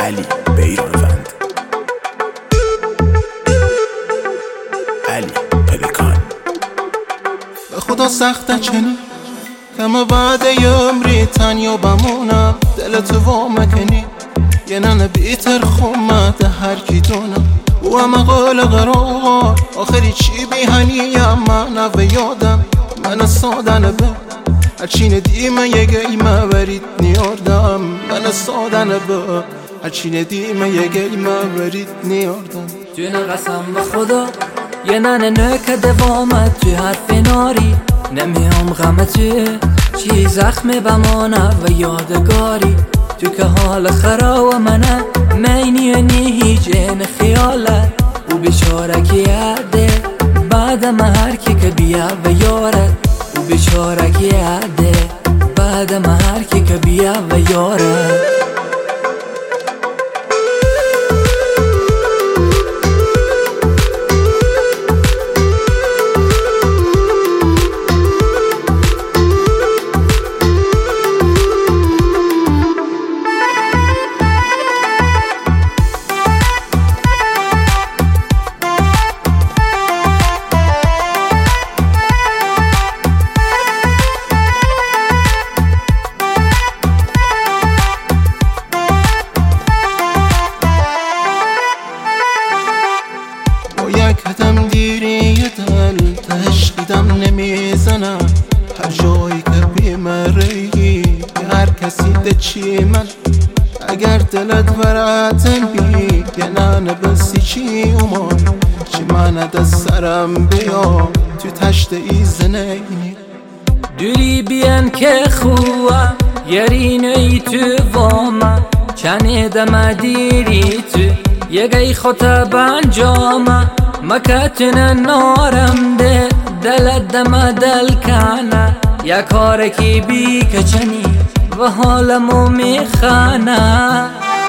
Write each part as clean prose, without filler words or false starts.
علی بیرانوند، علی پلکان. به خدا سخته چنین کم بعد عمری تنیا بمونم، دلت وا مکنی یه ننه بیتر خومت هر کی دونم و همه قول قرار آخری چی بیهنیم من و یادم من سادن به هرچی ندیمه یه گیمه ورید نیاردم من سادن به هرچی ندیمه یه گیمه ورید نیاردم. جون قسم به خدا یه ننه نکه دوامت توی حرف ناری نمیام غم چی زخم بمانه و یادگاری تو که حال خراب منه مینی هیچ این خیالت و بیچاره که یاده بعد من هر کی که بیا و یارت و بیچاره که یاده بعد من هر کی که بیا و یارت. کدم دیری دل تهش دیدم نمیزنم هر جایی که بیمری هر کسی ده چی من اگر دلت وراتن بی یه ننه بسی چی اومان چی من ده سرم بیا تو تشت ایزنینی دوری بیان که خواه یرین ای تو وامه چنه دم دیری تو یگی خطب انجامه مکتن نارم ده دلت دم دل کنه یا کارکی بی کچنی و حالمو میخانه.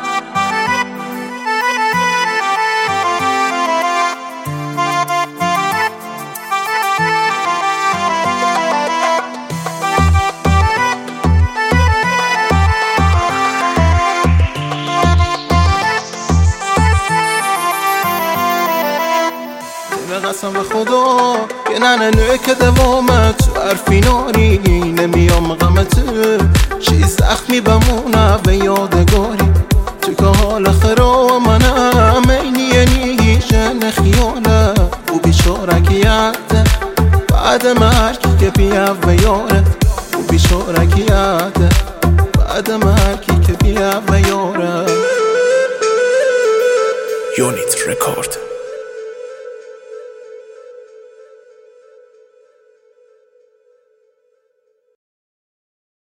قسم به خدا یه ننه نکه دوامت تو حرفی ناری نمیام غمت چی زخمی بمونه به یادگاری تو که حال خراب منم اینی نیجن خیاله و بیچاره که یاده بعد مرگ که بیا و یاره و بیچاره که یاده بعد مرگ که بیا و یاره. یونیت رکورد.